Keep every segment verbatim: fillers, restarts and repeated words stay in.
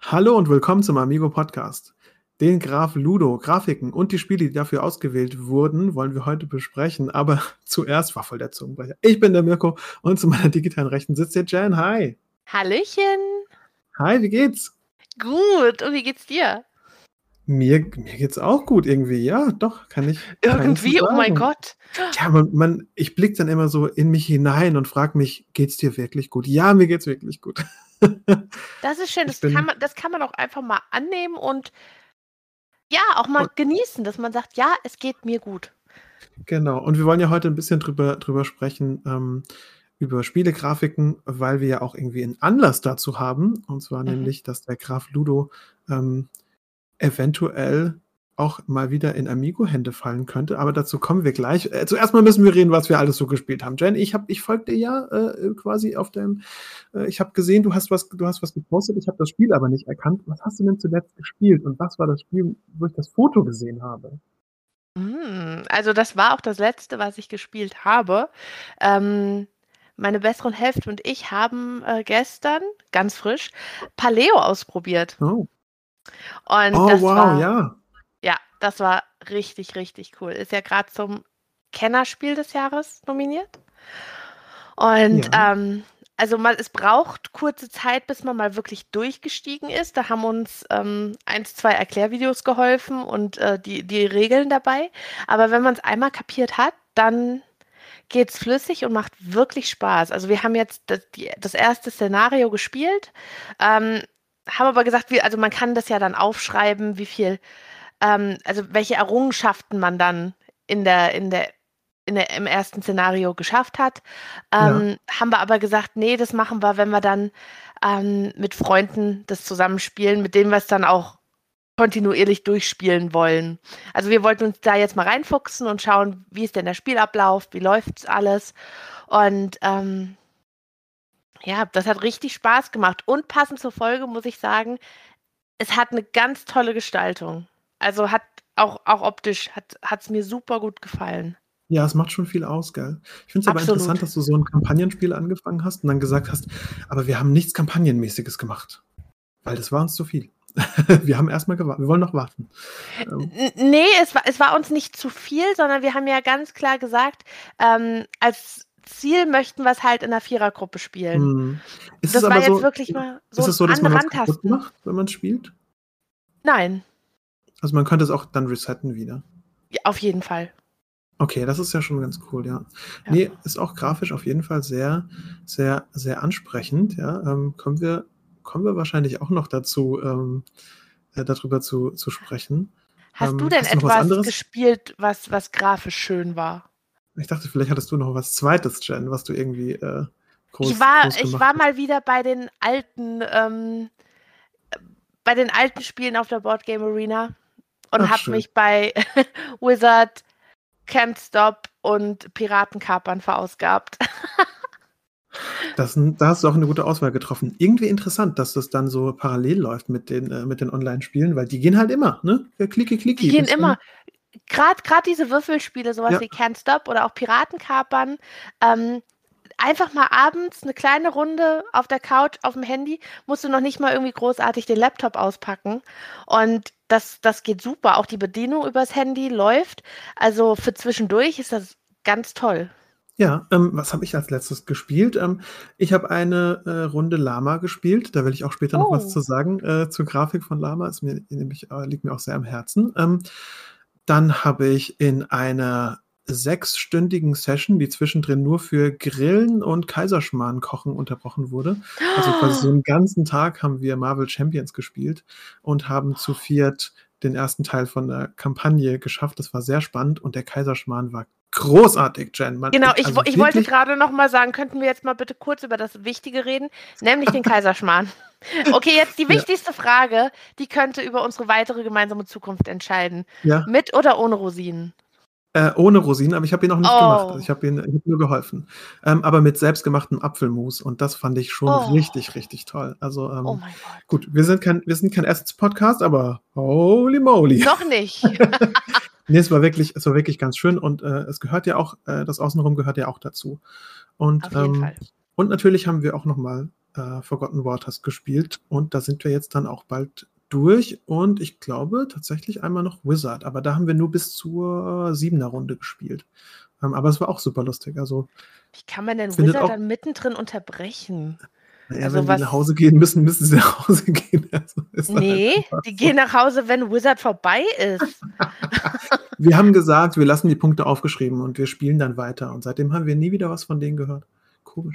Hallo und willkommen zum Amigo Podcast. Den Graf Ludo, Grafiken und die Spiele, die dafür ausgewählt wurden, wollen wir heute besprechen. Aber zuerst war voll der Zungenbrecher. Ich bin der Mirko und zu meiner digitalen Rechten sitzt der Jan. Hi. Hallöchen. Hi, wie geht's? Gut. Und wie geht's dir? Mir, mir geht's auch gut irgendwie. Ja, doch, kann ich. Irgendwie, kann ich so oh mein sagen. Gott. Ja, man, man, ich blicke dann immer so in mich hinein und frage mich, geht's dir wirklich gut? Ja, mir geht's wirklich gut. Das ist schön. Ich Das bin- kann man, das kann man auch einfach mal annehmen und ja, auch mal Und- genießen, dass man sagt, ja, es geht mir gut. Genau, und wir wollen ja heute ein bisschen drüber, drüber sprechen, ähm, über Spielegrafiken, weil wir ja auch irgendwie einen Anlass dazu haben. Und zwar Mhm. nämlich, dass der Graf Ludo ähm, eventuell auch mal wieder in Amigo-Hände fallen könnte. Aber dazu kommen wir gleich. Äh, zuerst mal müssen wir reden, was wir alles so gespielt haben. Jen, ich, hab, ich folgte ja äh, quasi auf deinem. Äh, ich habe gesehen, du hast was, du hast was gepostet. Ich habe das Spiel aber nicht erkannt. Was hast du denn zuletzt gespielt? Und was war das Spiel, wo ich das Foto gesehen habe? Mm, Also das war auch das Letzte, was ich gespielt habe. Ähm, meine besseren Hälfte und ich haben äh, gestern, ganz frisch, Paleo ausprobiert. Oh, Und oh das wow, war, ja. ja, das war richtig, richtig cool. Ist ja gerade zum Kennerspiel des Jahres nominiert. Und Ja. ähm, also mal, es braucht kurze Zeit, bis man mal wirklich durchgestiegen ist. Da haben uns ähm, eins, zwei Erklärvideos geholfen und äh, die, die Regeln dabei. Aber wenn man es einmal kapiert hat, dann geht's flüssig und macht wirklich Spaß. Also wir haben jetzt das, die, das erste Szenario gespielt, ähm, haben aber gesagt, wie, also man kann das ja dann aufschreiben, wie viel, ähm, also welche Errungenschaften man dann in der, in der, in der, im ersten Szenario geschafft hat. Ähm, haben wir aber gesagt, nee, das machen wir, wenn wir dann ähm, mit Freunden das zusammenspielen, mit denen wir es dann auch kontinuierlich durchspielen wollen. Also wir wollten uns da jetzt mal reinfuchsen und schauen, wie ist denn der Spielablauf, wie läuft's alles. Und ähm, ja, das hat richtig Spaß gemacht. Und passend zur Folge muss ich sagen, es hat eine ganz tolle Gestaltung. Also hat auch, auch optisch hat es mir super gut gefallen. Ja, es macht schon viel aus, gell? Ich finde es aber Absolut. interessant, dass du so ein Kampagnenspiel angefangen hast und dann gesagt hast, aber wir haben nichts Kampagnenmäßiges gemacht. Weil das war uns zu viel. Wir haben erstmal gewartet. Wir wollen noch warten. Ähm, N- Nee, es war, es war uns nicht zu viel, sondern wir haben ja ganz klar gesagt, ähm, als Ziel möchten wir es halt in einer Vierergruppe spielen. hm. Ist Das es war aber jetzt so, wirklich mal so ist es so, dass man ein was kaputt Rantasten. macht, wenn man spielt? Nein, Also man könnte es auch dann resetten wieder. ja, auf jeden Fall. Okay, das ist ja schon ganz cool, ja. Ja. Nee, ist auch grafisch auf jeden Fall sehr, sehr, sehr ansprechend, ja. Ähm, kommen wir, kommen wir wahrscheinlich auch noch dazu, ähm, äh, darüber zu, zu sprechen. Hast du Ähm, denn hast du noch was etwas anderes? gespielt, was, was grafisch schön war? Ich dachte, vielleicht hattest du noch was Zweites, Jen, was du irgendwie äh, groß, Ich war, groß ich gemacht war hast. mal wieder bei den alten, ähm, bei den alten Spielen auf der Board Game Arena und Ach, habe schön. mich bei Wizard, Can't Stop und Piratenkapern verausgabt. Das, da hast du auch eine gute Auswahl getroffen. Irgendwie interessant, dass das dann so parallel läuft mit den, äh, mit den Online-Spielen, weil die gehen halt immer, ne? Ja, klicki, klicki. Die gehen bis dann- immer. Gerade gerade diese Würfelspiele, sowas Ja. wie Can't Stop oder auch Piratenkapern, ähm, einfach mal abends eine kleine Runde auf der Couch, auf dem Handy, musst du noch nicht mal irgendwie großartig den Laptop auspacken. Und das, das geht super. Auch die Bedienung übers Handy läuft. Also für zwischendurch ist das ganz toll. Ja, ähm, was habe ich als letztes gespielt? Ähm, ich habe eine äh, Runde Lama gespielt. Da will ich auch später noch was Oh. zu sagen äh, zur Grafik von Lama. Ist mir, nämlich, äh, liegt mir auch sehr am Herzen. Ähm, dann habe ich in einer sechsstündigen Session, die zwischendrin nur für Grillen und Kaiserschmarrn kochen unterbrochen wurde. Also quasi so einen ganzen Tag haben wir Marvel Champions gespielt und haben zu viert den ersten Teil von der Kampagne geschafft. Das war sehr spannend und der Kaiserschmarrn war großartig, Jen. Man, Genau, ich, also wo- ich wollte wirklich- gerade noch mal sagen, könnten wir jetzt mal bitte kurz über das Wichtige reden, nämlich den Kaiserschmarrn. Okay, jetzt die Ja. wichtigste Frage, die könnte über unsere weitere gemeinsame Zukunft entscheiden. Ja, Mit oder ohne Rosinen? äh, ohne Rosinen, aber ich habe ihn noch nicht Oh. gemacht. Also ich habe ihn ich hab nur geholfen. Ähm, aber mit selbstgemachtem Apfelmus und das fand ich schon Oh. richtig, richtig toll. Also ähm, Oh mein Gott. gut, wir sind kein, wir sind kein Essens-Podcast, aber holy moly. Noch nicht. Nee, es war wirklich, es war wirklich ganz schön und äh, es gehört ja auch, äh, das Außenrum gehört ja auch dazu. Und, Auf jeden ähm, Fall. und natürlich haben wir auch nochmal äh, Forgotten Waters gespielt und da sind wir jetzt dann auch bald durch und ich glaube tatsächlich einmal noch Wizard, aber da haben wir nur bis zur siebener Runde gespielt. Ähm, aber es war auch super lustig. Also Wie kann man denn findet Wizard auch, dann mittendrin unterbrechen? naja, Also wenn die nach was. Hause gehen müssen, müssen sie nach Hause gehen. Also ist dann halt Nee, einfach die so. gehen nach Hause, wenn Wizard vorbei ist. Wir haben gesagt, wir lassen die Punkte aufgeschrieben und wir spielen dann weiter. Und seitdem haben wir nie wieder was von denen gehört. Komisch.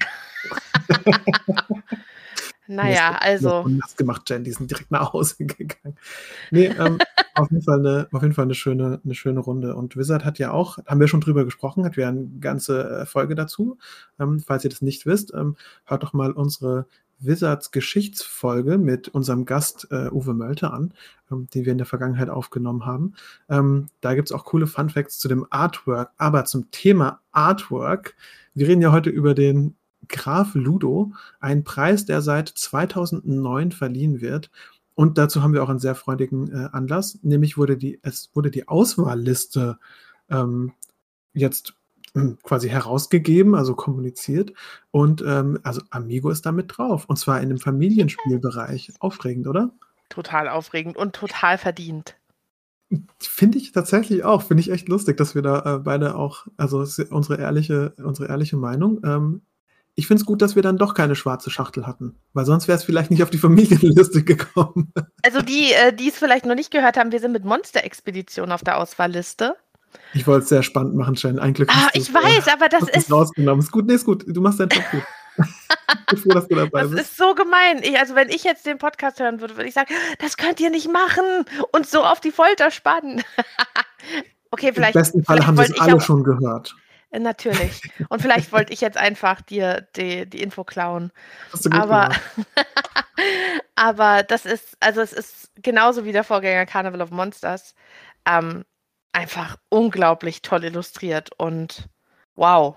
Nee, Naja, das also. nass gemacht, Jen. Die sind direkt nach Hause gegangen. Nee, ähm, auf jeden Fall eine, auf jeden Fall eine schöne, eine schöne Runde. Und Wizard hat ja auch, haben wir schon drüber gesprochen, hat ja eine ganze äh, Folge dazu. Ähm, falls ihr das nicht wisst, ähm, hört doch mal unsere Wizards Geschichtsfolge mit unserem Gast äh, Uwe Mölter an, ähm, die wir in der Vergangenheit aufgenommen haben. Ähm, da gibt es auch coole Funfacts zu dem Artwork. Aber zum Thema Artwork, wir reden ja heute über den Graf Ludo, ein Preis, der seit zweitausendneun verliehen wird. Und dazu haben wir auch einen sehr freudigen äh, Anlass, nämlich wurde die, es wurde die Auswahlliste ähm, jetzt ähm, quasi herausgegeben, also kommuniziert. Und ähm, also Amigo ist da mit drauf. Und zwar in dem Familienspielbereich. Aufregend, oder? Total aufregend und total verdient. Finde ich tatsächlich auch. Finde ich echt lustig, dass wir da äh, beide auch, also unsere ehrliche, unsere ehrliche Meinung. Ähm, Ich finde es gut, dass wir dann doch keine schwarze Schachtel hatten, weil sonst wäre es vielleicht nicht auf die Familienliste gekommen. Also die, äh, die es vielleicht noch nicht gehört haben, wir sind mit Monster-Expedition auf der Auswahlliste. Ich wollte es sehr spannend machen, Jen. Ein Glück Ah, hast du ich weiß, aber das ist rausgenommen. Ist gut, nee, ist gut. Du machst deinen Job gut. Ich bin froh, dass du dabei das bist. ist so gemein. Ich, also wenn ich jetzt den Podcast hören würde, würde ich sagen, das könnt ihr nicht machen und so auf die Folter spannen. Okay, Im vielleicht, besten Fall vielleicht haben sie es wollte ich alle auch, schon gehört. äh, natürlich. Und vielleicht wollte ich jetzt einfach dir die, die Info klauen. Hast du gut Aber, gemacht. aber das ist, also es ist genauso wie der Vorgänger Carnival of Monsters. Ähm, einfach unglaublich toll illustriert und wow.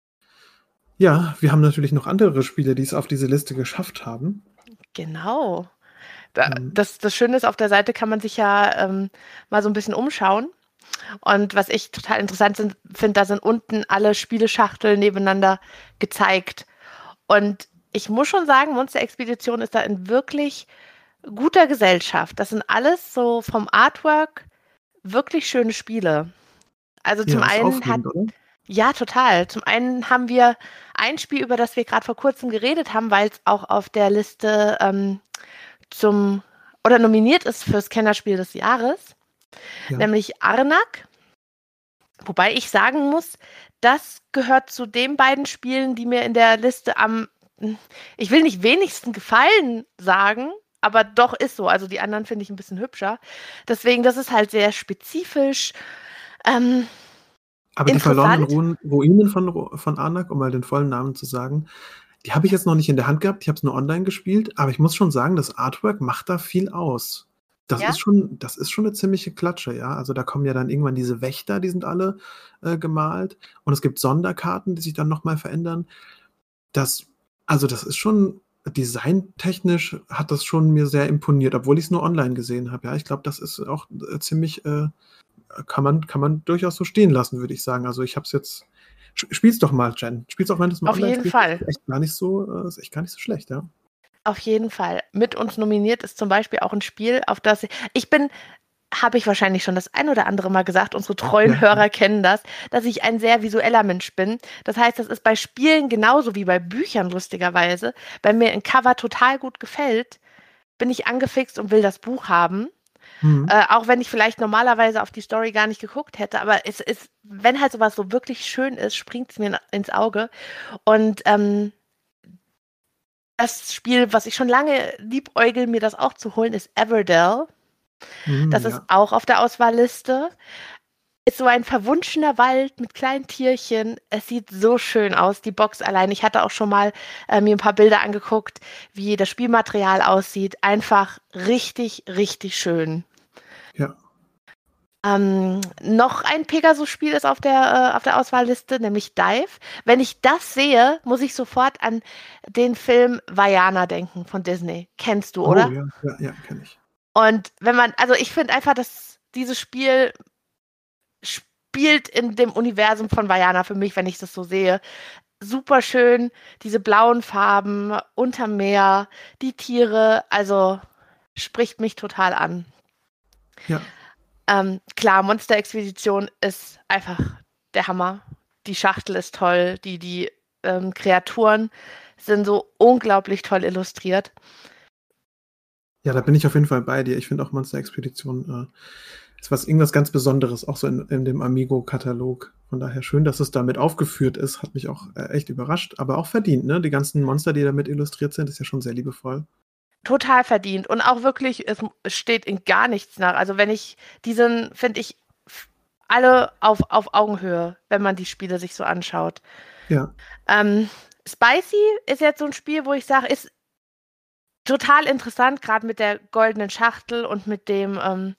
Ja, wir haben natürlich noch andere Spiele, die es auf diese Liste geschafft haben. Genau. Da- Ähm, Das, das Schöne ist, auf der Seite kann man sich ja ähm, mal so ein bisschen umschauen. Und was ich total interessant sind- finde, da sind unten alle Spieleschachteln nebeneinander gezeigt. Und ich muss schon sagen, Monster Expedition ist da in wirklich guter Gesellschaft. Das sind alles so vom Artwork wirklich schöne Spiele. Also zum ja, ist einen hat, aufregend, oder? ja, total. Zum einen haben wir ein Spiel, über das wir gerade vor kurzem geredet haben, weil es auch auf der Liste ähm, zum oder nominiert ist fürs Kennerspiel des Jahres, Ja. nämlich Arnak. Wobei ich sagen muss, das gehört zu den beiden Spielen, die mir in der Liste am, ich will nicht wenigsten gefallen sagen, aber doch ist so. Also die anderen finde ich ein bisschen hübscher. Deswegen, das ist halt sehr spezifisch. Ähm, Aber die verlorenen interessant. Ruinen, Ruinen von, Ro- von Arnak, um mal den vollen Namen zu sagen, die habe ich jetzt noch nicht in der Hand gehabt. Ich habe es nur online gespielt. Aber ich muss schon sagen, das Artwork macht da viel aus. Das Ja? ist schon, das ist schon eine ziemliche Klatsche, ja. Also da kommen ja dann irgendwann diese Wächter, die sind alle äh, gemalt. Und es gibt Sonderkarten, die sich dann nochmal verändern. Das, also das ist schon, designtechnisch hat das schon mir sehr imponiert, obwohl ich es nur online gesehen habe. Ja, ich glaube, das ist auch äh, ziemlich, äh, kann man, kann man durchaus so stehen lassen, würde ich sagen. Also ich habe es jetzt, sch- spiel's doch mal, Jen. Spiel's auch, wenn du es mal Auf online jeden spielst. Das Fall. ist echt gar nicht so, äh, ist echt gar nicht so schlecht, ja. Auf jeden Fall. Mit uns nominiert ist zum Beispiel auch ein Spiel, auf das ich bin, habe ich wahrscheinlich schon das ein oder andere Mal gesagt, unsere treuen Ja, Hörer kennen das, dass ich ein sehr visueller Mensch bin. Das heißt, das ist bei Spielen genauso wie bei Büchern lustigerweise. Wenn mir ein Cover total gut gefällt, bin ich angefixt und will das Buch haben. mhm. Äh, auch wenn ich vielleicht normalerweise auf die Story gar nicht geguckt hätte. Aber es ist, wenn halt sowas so wirklich schön ist, springt es mir ins Auge. Und ähm, das Spiel, was ich schon lange liebäugel, mir das auch zu holen, ist Everdell. Mhm, Das ist ja. auch auf der Auswahlliste. Ist so ein verwunschener Wald mit kleinen Tierchen. Es sieht so schön aus, die Box allein. Ich hatte auch schon mal äh, mir ein paar Bilder angeguckt, wie das Spielmaterial aussieht. Einfach richtig, richtig schön. Ja. Ähm, noch ein Pegasus-Spiel ist auf der, äh, auf der Auswahlliste, nämlich Dive. Wenn ich das sehe, muss ich sofort an den Film Vaiana denken von Disney. Kennst du, Oh, oder? ja, ja, ja, kenne ich. Und wenn man, also ich finde einfach, dass dieses Spiel spielt in dem Universum von Vaiana für mich, wenn ich das so sehe. super schön, diese blauen Farben unterm Meer, die Tiere, also spricht mich total an. Ja. Ähm, klar, Monster-Expedition ist einfach der Hammer. Die Schachtel ist toll, die, die ähm, Kreaturen sind so unglaublich toll illustriert. Ja, da bin ich auf jeden Fall bei dir. Ich finde auch Monster Expedition äh, ist was irgendwas ganz Besonderes, auch so in, in dem Amigo-Katalog. Von daher schön, dass es damit aufgeführt ist, hat mich auch äh, echt überrascht, aber auch verdient, ne? Die ganzen Monster, die damit illustriert sind, ist ja schon sehr liebevoll. Total verdient und auch wirklich, es steht in gar nichts nach. Also wenn ich, die sind, finde ich, alle auf, auf Augenhöhe, wenn man die Spiele sich so anschaut. Ja. Ähm, Spicy ist jetzt so ein Spiel, wo ich sage, ist total interessant, gerade mit der goldenen Schachtel und mit dem, ähm,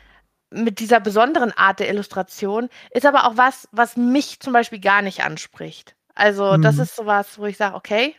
mit dieser besonderen Art der Illustration, ist aber auch was, was mich zum Beispiel gar nicht anspricht. Also das Mhm. ist sowas, wo ich sage, okay,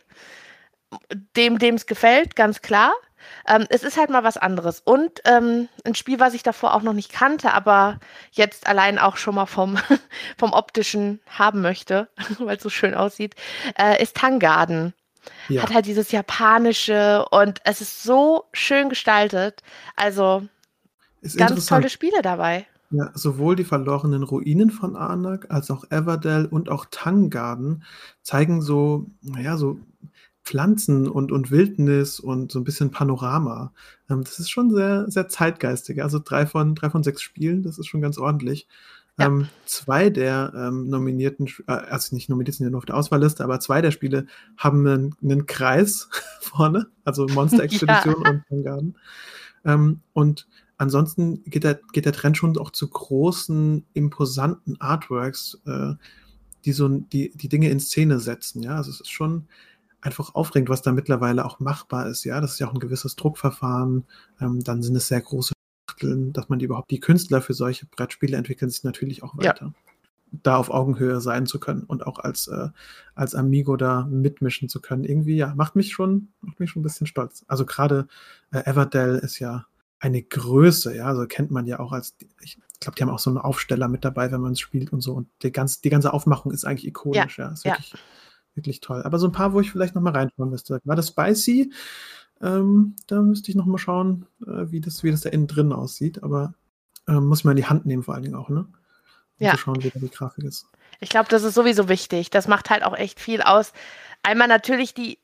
dem, dem es gefällt, ganz klar. Ähm, es ist halt mal was anderes. Und ähm, ein Spiel, was ich davor auch noch nicht kannte, aber jetzt allein auch schon mal vom, vom Optischen haben möchte, weil es so schön aussieht, äh, ist Tangarden. Ja. Hat halt dieses Japanische und es ist so schön gestaltet. Also Ist ganz interessant. tolle Spiele dabei. Ja, sowohl die verlorenen Ruinen von Arnak als auch Everdell und auch Tangarden zeigen so, naja, so Pflanzen und, und Wildnis und so ein bisschen Panorama. Ähm, das ist schon sehr, sehr zeitgeistig. Also drei von, drei von sechs Spielen, das ist schon ganz ordentlich. Ja. Ähm, zwei der ähm, nominierten, äh, also nicht nominiert sind ja nur auf der Auswahlliste, aber zwei der Spiele haben einen, einen Kreis vorne, also Monster Expedition Ja. und Tangarden. Ähm, und ansonsten geht der, geht der Trend schon auch zu großen, imposanten Artworks, äh, die so die, die Dinge in Szene setzen. Ja, also es ist schon einfach aufregend, was da mittlerweile auch machbar ist. Ja, das ist ja auch ein gewisses Druckverfahren. Ähm, dann sind es sehr große Schachteln, dass man die überhaupt, die Künstler für solche Brettspiele entwickeln sich natürlich auch weiter. Ja. Da auf Augenhöhe sein zu können und auch als, äh, als Amigo da mitmischen zu können. Irgendwie, ja, macht mich schon, macht mich schon ein bisschen stolz. Also gerade äh, Everdell ist ja eine Größe, ja, also kennt man ja auch als, ich glaube, die haben auch so einen Aufsteller mit dabei, wenn man es spielt und so. Und die, ganz, die ganze Aufmachung ist eigentlich ikonisch, ja. ja. Ist wirklich, ja. wirklich toll. Aber so ein paar, wo ich vielleicht nochmal reinschauen müsste. War das Spicy? Ähm, da müsste ich nochmal schauen, äh, wie, das, wie das da innen drin aussieht. Aber ähm, muss man in die Hand nehmen, vor allen Dingen auch, ne? Um ja. zu schauen, wie da die Grafik ist. Ich glaube, das ist sowieso wichtig. Das macht halt auch echt viel aus. Einmal natürlich die.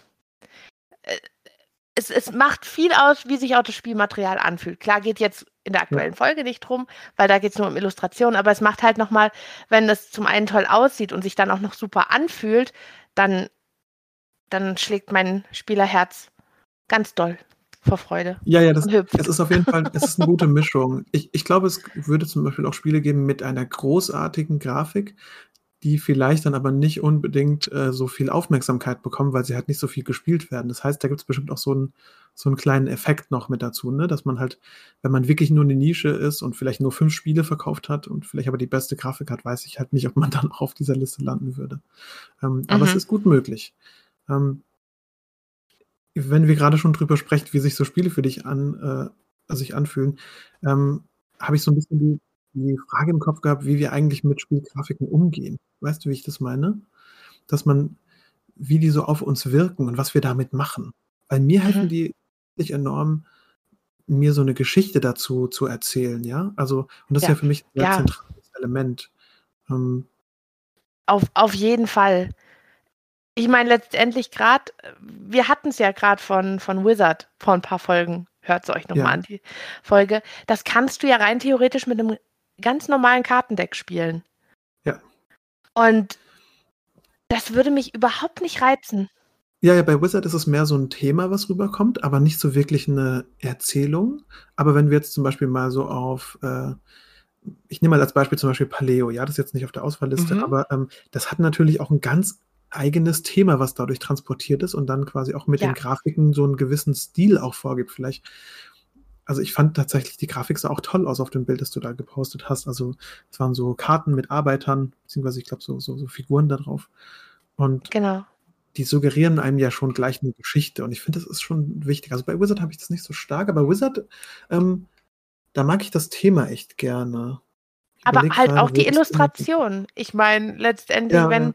Äh, es, es macht viel aus, wie sich auch das Spielmaterial anfühlt. Klar geht jetzt in der aktuellen ja. Folge nicht drum, weil da geht es nur um Illustrationen, aber es macht halt nochmal, wenn es zum einen toll aussieht und sich dann auch noch super anfühlt, dann, dann schlägt mein Spielerherz ganz doll vor Freude. Ja, ja, das, es ist auf jeden Fall, es ist eine gute Mischung. Ich, ich glaube, es würde zum Beispiel auch Spiele geben mit einer großartigen Grafik, die vielleicht dann aber nicht unbedingt äh, so viel Aufmerksamkeit bekommen, weil sie halt nicht so viel gespielt werden. Das heißt, da gibt es bestimmt auch so einen, so einen kleinen Effekt noch mit dazu, ne? Dass man halt, wenn man wirklich nur eine Nische ist und vielleicht nur fünf Spiele verkauft hat und vielleicht aber die beste Grafik hat, weiß ich halt nicht, ob man dann auch auf dieser Liste landen würde. Ähm, mhm. Aber es ist gut möglich. Ähm, wenn wir gerade schon drüber sprechen, wie sich so Spiele für dich an, äh, sich anfühlen, ähm, habe ich so ein bisschen die, die Frage im Kopf gehabt, wie wir eigentlich mit Spielgrafiken umgehen. Weißt du, wie ich das meine? Dass man, wie die so auf uns wirken und was wir damit machen. Weil mir mhm. helfen die wirklich enorm, mir so eine Geschichte dazu zu erzählen, ja? Also, und das ja. ist ja für mich ein sehr ja. zentrales Element. Ähm, auf, auf jeden Fall. Ich meine, letztendlich gerade, wir hatten es ja gerade von, von Wizard vor ein paar Folgen. Hört es euch nochmal ja. an, die Folge. Das kannst du ja rein theoretisch mit einem ganz normalen Kartendeck spielen. Ja. Und das würde mich überhaupt nicht reizen. Ja, ja, bei Wizard ist es mehr so ein Thema, was rüberkommt, aber nicht so wirklich eine Erzählung. Aber wenn wir jetzt zum Beispiel mal so auf, äh, ich nehme mal als Beispiel zum Beispiel Paleo, ja, das ist jetzt nicht auf der Auswahlliste, mhm. aber ähm, das hat natürlich auch ein ganz eigenes Thema, was dadurch transportiert ist und dann quasi auch mit ja. den Grafiken so einen gewissen Stil auch vorgibt. Vielleicht, also ich fand tatsächlich, die Grafik sah auch toll aus auf dem Bild, das du da gepostet hast. Also es waren so Karten mit Arbeitern, beziehungsweise ich glaube so, so, so Figuren da drauf. Und genau. die suggerieren einem ja schon gleich eine Geschichte und ich finde, das ist schon wichtig. Also bei Wizard habe ich das nicht so stark, aber Wizard, ähm, da mag ich das Thema echt gerne. Ich aber halt grade, auch die Illustration. Ich meine, letztendlich, ja, wenn, ja.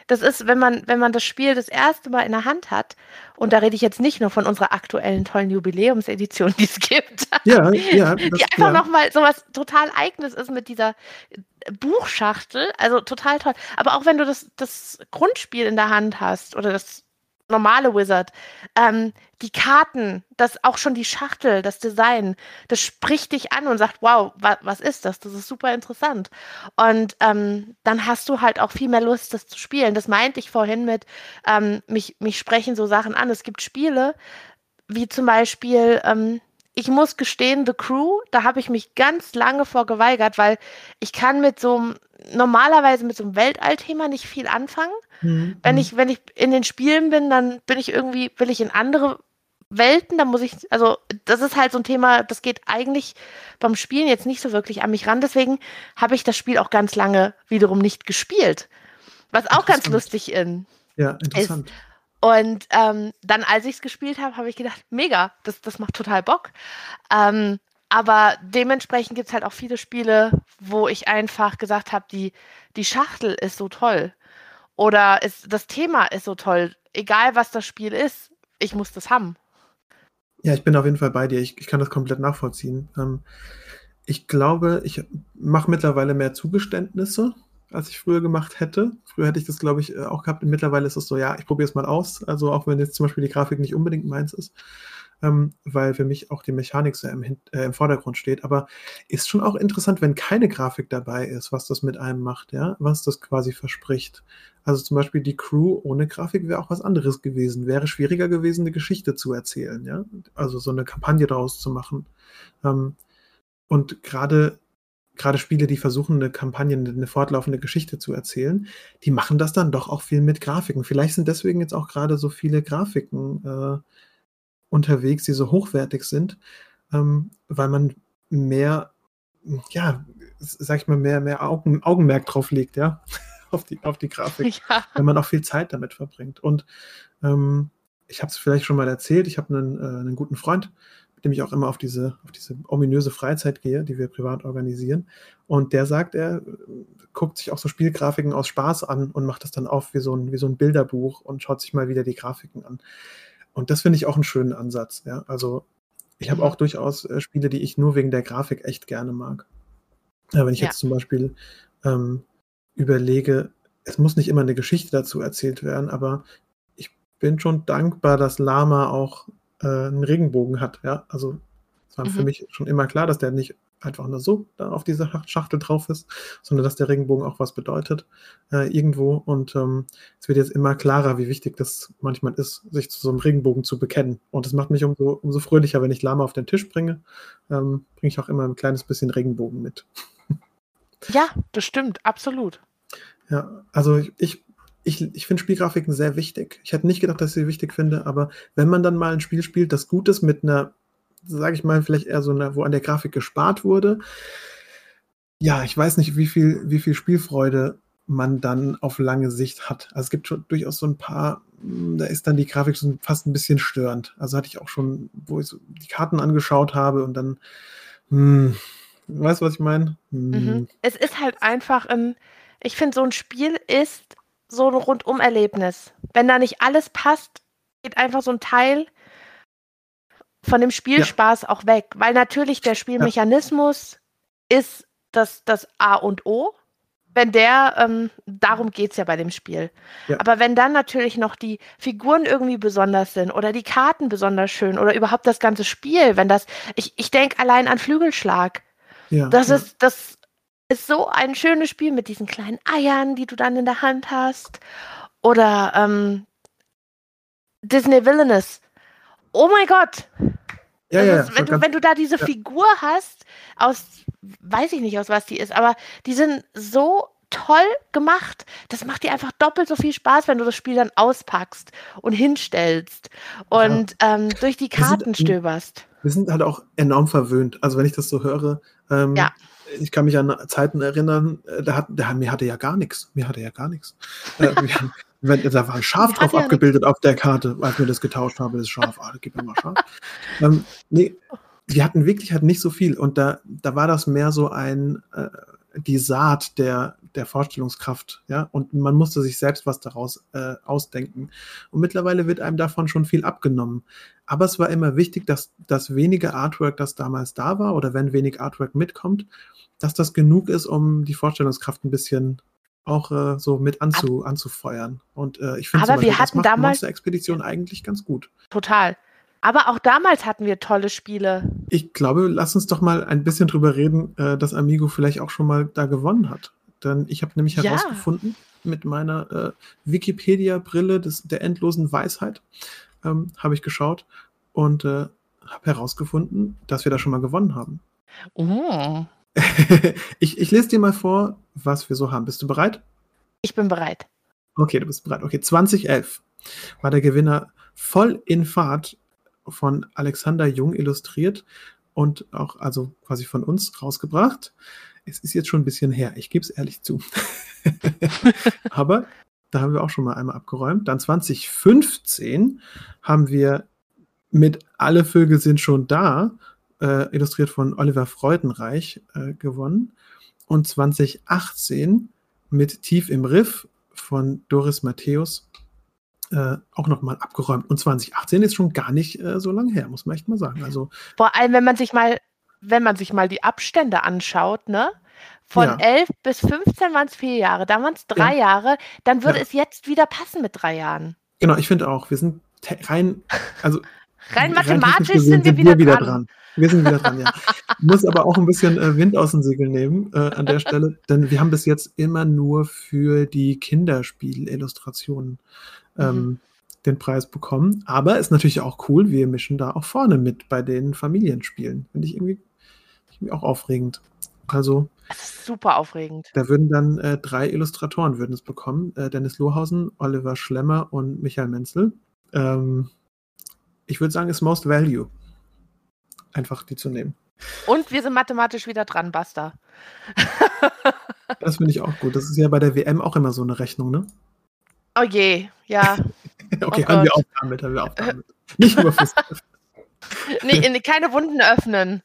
das ist, wenn man, wenn man das Spiel das erste Mal in der Hand hat, und da rede ich jetzt nicht nur von unserer aktuellen tollen Jubiläumsedition, die es gibt, Ja, ja, die das, einfach ja. nochmal sowas total Eigenes ist mit dieser Buchschachtel, also total toll. Aber auch wenn du das, das Grundspiel in der Hand hast oder das normale Wizard, ähm, die Karten, das auch schon die Schachtel, das Design, das spricht dich an und sagt, wow, wa was ist das? Das ist super interessant. Und ähm, dann hast du halt auch viel mehr Lust, das zu spielen. Das meinte ich vorhin mit, ähm, mich, mich sprechen so Sachen an. Es gibt Spiele, wie zum Beispiel, ähm, ich muss gestehen, The Crew, da habe ich mich ganz lange vor geweigert, weil ich kann mit so einem, normalerweise mit so einem Weltallthema nicht viel anfangen. Mhm. Wenn ich, wenn ich in den Spielen bin, dann bin ich irgendwie, will ich in andere Welten, dann muss ich, also das ist halt so ein Thema, das geht eigentlich beim Spielen jetzt nicht so wirklich an mich ran. Deswegen habe ich das Spiel auch ganz lange wiederum nicht gespielt. Was auch ganz lustig in, ja, interessant. ist. Und ähm, dann, als ich es gespielt habe, habe ich gedacht, mega, das, das macht total Bock. Ähm, aber dementsprechend gibt es halt auch viele Spiele, wo ich einfach gesagt habe, die, die Schachtel ist so toll. Oder ist, das Thema ist so toll. Egal, was das Spiel ist, ich muss das haben. Ja, ich bin auf jeden Fall bei dir. Ich, ich kann das komplett nachvollziehen. Ähm, ich glaube, ich mache mittlerweile mehr Zugeständnisse, als ich früher gemacht hätte. Früher hätte ich das, glaube ich, auch gehabt. Und mittlerweile ist es so, ja, ich probiere es mal aus. Also auch wenn jetzt zum Beispiel die Grafik nicht unbedingt meins ist. Ähm, weil für mich auch die Mechanik sehr im, äh, im Vordergrund steht. Aber ist schon auch interessant, wenn keine Grafik dabei ist, was das mit einem macht, ja, was das quasi verspricht. Also zum Beispiel die Crew ohne Grafik wäre auch was anderes gewesen. Wäre schwieriger gewesen, eine Geschichte zu erzählen, ja. Also so eine Kampagne daraus zu machen. Ähm, und gerade gerade Spiele, die versuchen, eine Kampagne, eine fortlaufende Geschichte zu erzählen, die machen das dann doch auch viel mit Grafiken. Vielleicht sind deswegen jetzt auch gerade so viele Grafiken äh, unterwegs, die so hochwertig sind, ähm, weil man mehr, ja, sag ich mal, mehr, mehr Augen, Augenmerk drauf legt, ja, auf die, auf die Grafik, Ja. wenn man auch viel Zeit damit verbringt. Und ähm, ich habe es vielleicht schon mal erzählt, ich habe einen, äh, einen guten Freund, mit dem ich auch immer auf diese, auf diese ominöse Freizeit gehe, die wir privat organisieren. Und der sagt, er äh, guckt sich auch so Spielgrafiken aus Spaß an und macht das dann auf wie so ein, wie so ein Bilderbuch und schaut sich mal wieder die Grafiken an. Und das finde ich auch einen schönen Ansatz. Ja? Also ich habe Mhm. auch durchaus äh, Spiele, die ich nur wegen der Grafik echt gerne mag. Ja, wenn ich Ja. jetzt zum Beispiel ähm, überlege, es muss nicht immer eine Geschichte dazu erzählt werden, aber ich bin schon dankbar, dass Lama auch äh, einen Regenbogen hat. Ja? Also es war Mhm. für mich schon immer klar, dass der nicht einfach nur so da auf dieser Schachtel drauf ist, sondern dass der Regenbogen auch was bedeutet äh, irgendwo. Und ähm, es wird jetzt immer klarer, wie wichtig das manchmal ist, sich zu so einem Regenbogen zu bekennen. Und das macht mich umso, umso fröhlicher, wenn ich Lama auf den Tisch bringe, ähm, bringe ich auch immer ein kleines bisschen Regenbogen mit. Ja, das stimmt, absolut. Ja, also ich, ich, ich, ich finde Spielgrafiken sehr wichtig. Ich hätte nicht gedacht, dass ich sie wichtig finde, aber wenn man dann mal ein Spiel spielt, das gut ist mit einer, sage ich mal, vielleicht eher so einer, wo an der Grafik gespart wurde, ja, ich weiß nicht, wie viel, wie viel Spielfreude man dann auf lange Sicht hat. Also es gibt schon durchaus so ein paar, da ist dann die Grafik so fast ein bisschen störend. Also hatte ich auch schon, wo ich so die Karten angeschaut habe und dann, hm, weißt du, was ich meine? Hm. Mhm. Es ist halt einfach ein, ich finde, so ein Spiel ist so ein Rundum-Erlebnis. Wenn da nicht alles passt, geht einfach so ein Teil von dem Spielspaß ja. auch weg. Weil natürlich der Spielmechanismus ja. ist das, das A und O. Wenn der, ähm, darum geht es ja bei dem Spiel. Ja. Aber wenn dann natürlich noch die Figuren irgendwie besonders sind oder die Karten besonders schön oder überhaupt das ganze Spiel, wenn das, ich, ich denke allein an Flügelschlag. Ja, das ja. ist, das ist so ein schönes Spiel mit diesen kleinen Eiern, die du dann in der Hand hast. Oder ähm, Disney Villainous. Oh mein Gott! Ja, ja, ist, wenn, du, wenn du da diese ja. Figur hast, aus, weiß ich nicht, aus was die ist, aber die sind so toll gemacht. Das macht dir einfach doppelt so viel Spaß, wenn du das Spiel dann auspackst und hinstellst und ja. ähm, durch die Karten wir sind, stöberst. Wir sind halt auch enorm verwöhnt. Also wenn ich das so höre, ähm, ja. ich kann mich an Zeiten erinnern, da hat, da, mir hatte ja gar nichts. Mir hatte ja gar nichts. Äh, wir, wenn, da war ein Schaf drauf ja abgebildet nix. Auf der Karte, als wir das getauscht haben, das Schaf. Ah, gib mir mal Schaf. ähm, nee, die hatten wirklich halt nicht so viel. Und da, da war das mehr so ein, äh, die Saat der, der Vorstellungskraft, ja, und man musste sich selbst was daraus äh, ausdenken. Und mittlerweile wird einem davon schon viel abgenommen. Aber es war immer wichtig, dass das wenige Artwork, das damals da war, oder wenn wenig Artwork mitkommt, dass das genug ist, um die Vorstellungskraft ein bisschen auch äh, so mit anzu, anzufeuern. Und äh, ich finde zum Aber wir Beispiel, das hatten macht damals- Monster-Expedition eigentlich ganz gut. Total. Aber auch damals hatten wir tolle Spiele. Ich glaube, lass uns doch mal ein bisschen drüber reden, äh, dass Amigo vielleicht auch schon mal da gewonnen hat. Denn ich habe nämlich Ja. herausgefunden, mit meiner äh, Wikipedia-Brille des, der endlosen Weisheit, ähm, habe ich geschaut und äh, habe herausgefunden, dass wir da schon mal gewonnen haben. Oh. ich, ich lese dir mal vor, was wir so haben. Bist du bereit? Ich bin bereit. Okay, du bist bereit. Okay, zwanzig elf war der Gewinner Voll in Fahrt von Alexander Jung illustriert und auch also quasi von uns rausgebracht. Es ist jetzt schon ein bisschen her, ich gebe es ehrlich zu. Aber da haben wir auch schon mal einmal abgeräumt. Dann zwanzig fünfzehn haben wir mit Alle Vögel sind schon da, äh, illustriert von Oliver Freudenreich, äh, gewonnen. Und zwanzig achtzehn mit Tief im Riff von Doris Matthäus äh, auch nochmal abgeräumt. Und zwanzig achtzehn ist schon gar nicht äh, so lange her, muss man echt mal sagen. Also, Vor allem, wenn man sich mal, wenn man sich mal die Abstände anschaut, ne? Von Ja. elf bis fünfzehn waren es vier Jahre, dann waren es drei Jahre, dann würde Ja. es jetzt wieder passen mit drei Jahren. genau, ich finde auch, wir sind te- rein, also Rein technisch mathematisch gesehen sind wir wieder dran. Wir sind wieder dran, ja. Ich muss aber auch ein bisschen äh, Wind aus den Segeln nehmen äh, an der Stelle, denn wir haben bis jetzt immer nur für die Kinderspiel-Illustrationen ähm, Mhm. den Preis bekommen. Aber ist natürlich auch cool, wir mischen da auch vorne mit bei den Familienspielen. Finde ich irgendwie, irgendwie auch aufregend. Also Das ist super aufregend. da würden dann äh, drei Illustratoren würden es bekommen. Äh, Dennis Lohausen, Oliver Schlemmer und Michael Menzel. Ähm, ich würde sagen, ist Most Value. Einfach die zu nehmen. Und wir sind mathematisch wieder dran, Basta. Das finde ich auch gut. Das ist ja bei der W M auch immer so eine Rechnung, ne? Oh je, ja. Okay, Oh hören wir Gott. auf damit, hören wir auf damit. Nicht über Fußball. Nee, nee, keine Wunden öffnen.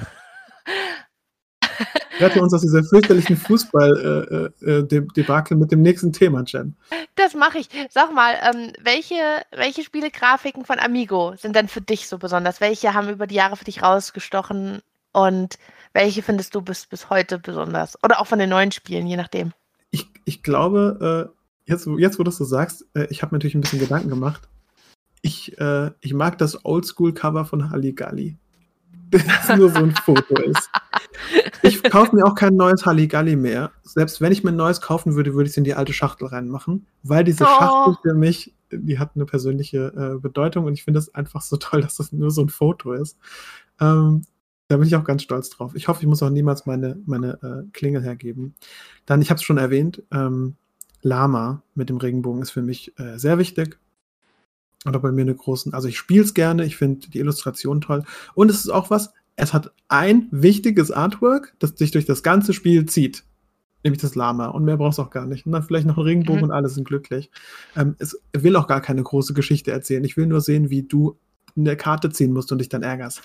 Rette uns aus dieser fürchterlichen Fußball-Debakel mit dem nächsten Thema, Jen. Das mache ich. Sag mal, ähm, welche, welche Spielegrafiken von Amigo sind denn für dich so besonders? Welche haben über die Jahre für dich rausgestochen und welche findest du bis, bis heute besonders? Oder auch von den neuen Spielen, je nachdem. Ich, ich glaube, äh, jetzt, jetzt wo du das so sagst, äh, ich habe mir natürlich ein bisschen Gedanken gemacht. Ich, äh, ich mag das Oldschool-Cover von Halligalli. Das nur so ein Foto ist. Ich kaufe mir auch kein neues Halligalli mehr. Selbst wenn ich mir ein neues kaufen würde, würde ich es in die alte Schachtel reinmachen, weil diese Oh. Schachtel für mich, die hat eine persönliche äh, Bedeutung und ich finde es einfach so toll, dass das nur so ein Foto ist. Ähm, da bin ich auch ganz stolz drauf. Ich hoffe, ich muss auch niemals meine, meine äh, Klingel hergeben. Dann, ich habe es schon erwähnt, ähm, Lama mit dem Regenbogen ist für mich äh, sehr wichtig. Oder bei mir eine großen, also ich spiele es gerne, ich finde die Illustration toll. Und es ist auch was, es hat ein wichtiges Artwork, das sich durch das ganze Spiel zieht. Nämlich das Lama. Und mehr brauchst du auch gar nicht. Und dann vielleicht noch ein Regenbogen Mhm. und alle sind glücklich. Ähm, es will auch gar keine große Geschichte erzählen. Ich will nur sehen, wie du eine Karte ziehen musst und dich dann ärgerst.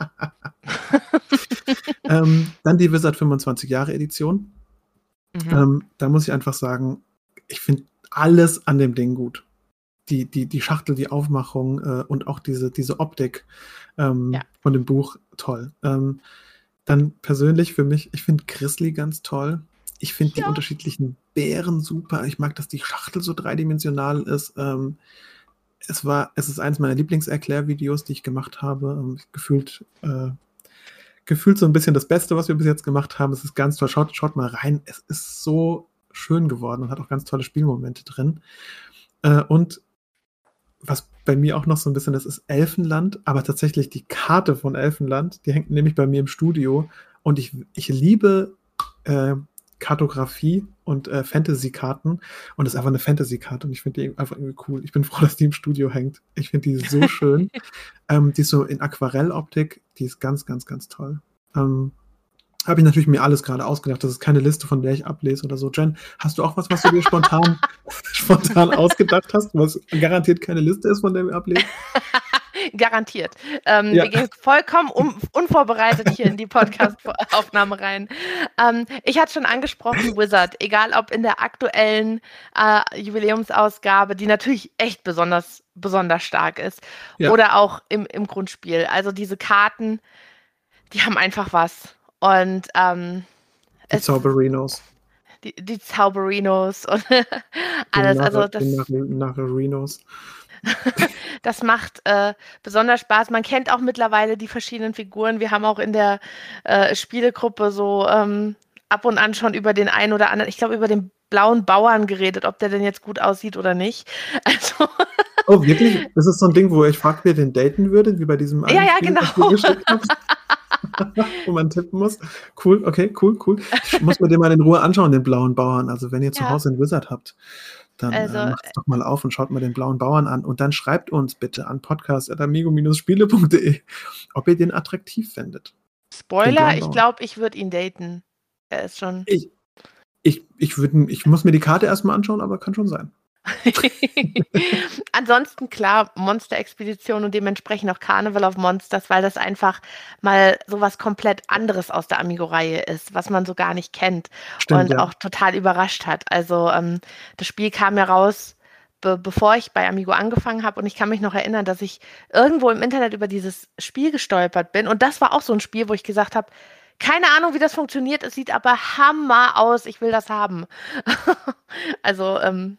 ähm, dann die Wizard fünfundzwanzig Jahre Edition. Mhm. Ähm, da muss ich einfach sagen, ich finde alles an dem Ding gut. Die, die, die Schachtel, die Aufmachung äh, und auch diese, diese Optik ähm, Ja. von dem Buch toll. Ähm, dann persönlich für mich, ich finde Grizzly ganz toll. Ich finde die Ja. unterschiedlichen Bären super. Ich mag, dass die Schachtel so dreidimensional ist. Ähm, es war, es ist eines meiner Lieblingserklärvideos, die ich gemacht habe. Ähm, gefühlt, äh, gefühlt so ein bisschen das Beste, was wir bis jetzt gemacht haben. Es ist ganz toll. Schaut, schaut mal rein. Es ist so schön geworden und hat auch ganz tolle Spielmomente drin. Äh, und was bei mir auch noch so ein bisschen, das ist Elfenland, aber tatsächlich die Karte von Elfenland, die hängt nämlich bei mir im Studio und ich, ich liebe äh, Kartografie und äh, Fantasy-Karten und das ist einfach eine Fantasy-Karte und ich finde die einfach irgendwie cool. Ich bin froh, dass die im Studio hängt. Ich finde die so schön. ähm, die ist so in Aquarelloptik, die ist ganz, ganz, ganz toll. Ähm, habe ich natürlich mir alles gerade ausgedacht. Das ist keine Liste, von der ich ablese oder so. Jen, hast du auch was, was du dir spontan, spontan ausgedacht hast, was garantiert keine Liste ist, von der wir ablesen? Garantiert. Ähm, Ja. Wir gehen vollkommen un- unvorbereitet hier in die Podcast-Aufnahme rein. Ähm, ich hatte schon angesprochen, Wizard, egal ob in der aktuellen äh, Jubiläumsausgabe, die natürlich echt besonders, besonders stark ist, Ja. oder auch im, im Grundspiel. Also diese Karten, die haben einfach was. Und ähm, Die es, Zauberinos. die, die Zauberinos und Die alles. Also Narre- das, die Narre- Narrerinos. das macht äh, besonders Spaß. Man kennt auch mittlerweile die verschiedenen Figuren. Wir haben auch in der äh, Spielegruppe so ähm, ab und an schon über den einen oder anderen, ich glaube über den blauen Bauern geredet, ob der denn jetzt gut aussieht oder nicht. Also Oh, wirklich? Das ist so ein Ding, wo ich frage, wer den daten würde, wie bei diesem ja, einen ja, Spiel, was du genau. geschickt hast. Wo man tippen muss. Cool, okay, cool, cool. Ich muss mir den mal in Ruhe anschauen, den blauen Bauern. Also wenn ihr zu Ja. Hause einen Wizard habt, dann Also, äh, macht es doch mal auf und schaut mal den blauen Bauern an. Und dann schreibt uns bitte an podcast at amigo Bindestrich spiele punkt de, ob ihr den attraktiv findet. Spoiler, blauen ich Bauern. glaube, ich würde ihn daten. Er ist schon. Ich, ich, ich, würd, ich muss mir die Karte erstmal anschauen, aber kann schon sein. Ansonsten klar, Monster-Expedition und dementsprechend auch Carnival of Monsters, weil das einfach mal sowas komplett anderes aus der Amigo-Reihe ist, was man so gar nicht kennt Stimmt, und ja. auch total überrascht hat. Also ähm, das Spiel kam ja raus, be bevor ich bei Amigo angefangen habe und ich kann mich noch erinnern, dass ich irgendwo im Internet über dieses Spiel gestolpert bin und das war auch so ein Spiel, wo ich gesagt habe, keine Ahnung, wie das funktioniert, es sieht aber Hammer aus, ich will das haben. Also ähm,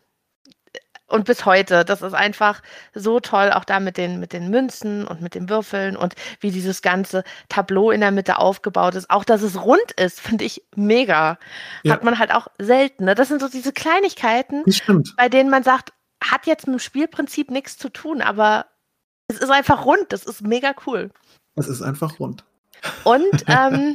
und bis heute, das ist einfach so toll, auch da mit den, mit den Münzen und mit den Würfeln und wie dieses ganze Tableau in der Mitte aufgebaut ist. Auch, dass es rund ist, finde ich mega. Ja. Hat man halt auch selten. Ne? Das sind so diese Kleinigkeiten, Das stimmt. bei denen man sagt, hat jetzt mit dem Spielprinzip nichts zu tun, aber es ist einfach rund. Das ist mega cool. Es ist einfach rund. Und ähm,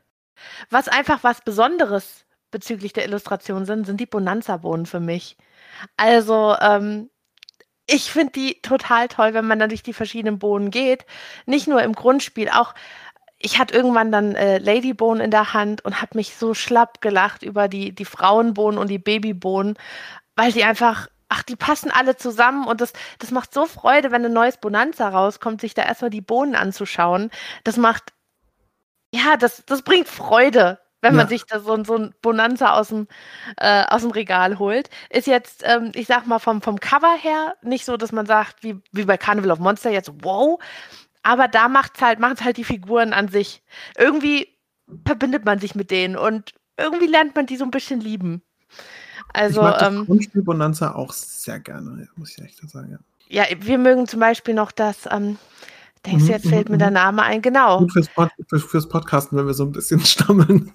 was einfach was Besonderes bezüglich der Illustration sind, sind die Bonanza-Bohnen für mich. Also, ähm, ich finde die total toll, wenn man dann durch die verschiedenen Bohnen geht. Nicht nur im Grundspiel, auch ich hatte irgendwann dann äh, Ladybohnen in der Hand und habe mich so schlapp gelacht über die, die Frauenbohnen und die Babybohnen, weil die einfach, ach, die passen alle zusammen und das, das macht so Freude, wenn ein neues Bonanza rauskommt, sich da erstmal die Bohnen anzuschauen. Das macht, ja, das, das bringt Freude, wenn man Ja. sich da so, so ein Bonanza aus dem, äh, aus dem Regal holt. Ist jetzt, ähm, ich sag mal, vom, vom Cover her nicht so, dass man sagt, wie, wie bei Carnival of Monster jetzt, wow, aber da macht's halt, machen's halt die Figuren an sich. Irgendwie verbindet man sich mit denen und irgendwie lernt man die so ein bisschen lieben. Also, ich mag das ähm, Grundspiel Bonanza auch sehr gerne, ja, muss ich echt sagen. Ja. ja, wir mögen zum Beispiel noch das, ähm, denkst du, Mhm, jetzt fällt mhm, mir der mhm. Name ein, genau. Gut fürs, Pod, für, fürs Podcasten, wenn wir so ein bisschen stammeln.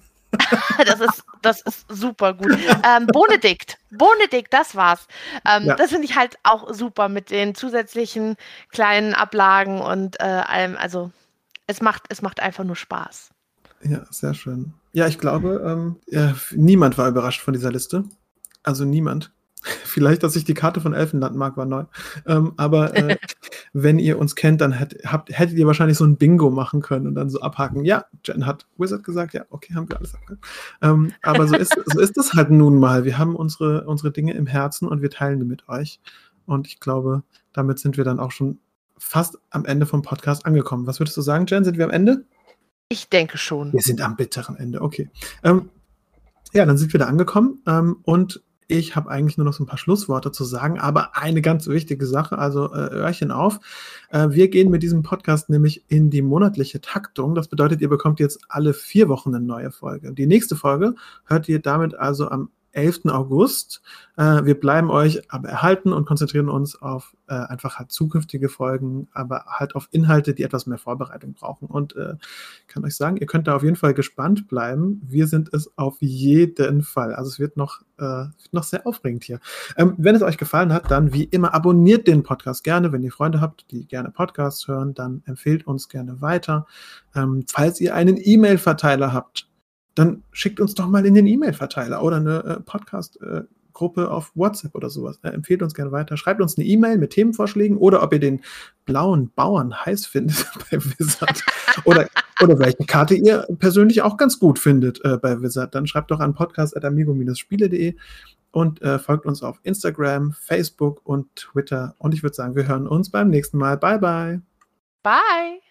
Das ist, das ist super gut. Ähm, Bonedikt, Bonedikt, das war's. Ähm, Ja. Das finde ich halt auch super mit den zusätzlichen kleinen Ablagen und äh, allem. Also es macht, es macht einfach nur Spaß. Ja, sehr schön. Ja, ich glaube, ähm, ja, niemand war überrascht von dieser Liste. Also niemand. Vielleicht, dass ich die Karte von Elfenland mag, war neu. Ähm, aber äh, wenn ihr uns kennt, dann hätt, habt, hättet ihr wahrscheinlich so ein Bingo machen können und dann so abhaken. Ja, Jen hat Wizard gesagt, ja, okay, haben wir alles abgehakt. Ähm, aber so ist, so ist es halt nun mal. Wir haben unsere, unsere Dinge im Herzen und wir teilen die mit euch. Und ich glaube, damit sind wir dann auch schon fast am Ende vom Podcast angekommen. Was würdest du sagen, Jen? Sind wir am Ende? Ich denke schon. Wir sind am bitteren Ende, okay. Ähm, ja, dann sind wir da angekommen ähm, und ich habe eigentlich nur noch so ein paar Schlussworte zu sagen, aber eine ganz wichtige Sache, also äh, Öhrchen auf. Äh, wir gehen mit diesem Podcast nämlich in die monatliche Taktung. Das bedeutet, ihr bekommt jetzt alle vier Wochen eine neue Folge. Die nächste Folge hört ihr damit also am elften August. Äh, wir bleiben euch aber erhalten und konzentrieren uns auf äh, einfach halt zukünftige Folgen, aber halt auf Inhalte, die etwas mehr Vorbereitung brauchen. Und äh, kann euch sagen, ihr könnt da auf jeden Fall gespannt bleiben. Wir sind es auf jeden Fall. Also es wird noch, äh, wird noch sehr aufregend hier. Ähm, wenn es euch gefallen hat, dann wie immer abonniert den Podcast gerne. Wenn ihr Freunde habt, die gerne Podcasts hören, dann empfehlt uns gerne weiter. Ähm, falls ihr einen E-Mail-Verteiler habt, dann schickt uns doch mal in den E-Mail-Verteiler oder eine äh, Podcast-Gruppe äh, auf WhatsApp oder sowas. Äh, empfehlt uns gerne weiter. Schreibt uns eine E-Mail mit Themenvorschlägen oder ob ihr den blauen Bauern heiß findet bei Wizard oder, oder welche Karte ihr persönlich auch ganz gut findet äh, bei Wizard. Dann schreibt doch an podcast at amigo Bindestrich spiele punkt de und äh, folgt uns auf Instagram, Facebook und Twitter. Und ich würde sagen, wir hören uns beim nächsten Mal. Bye, bye. Bye!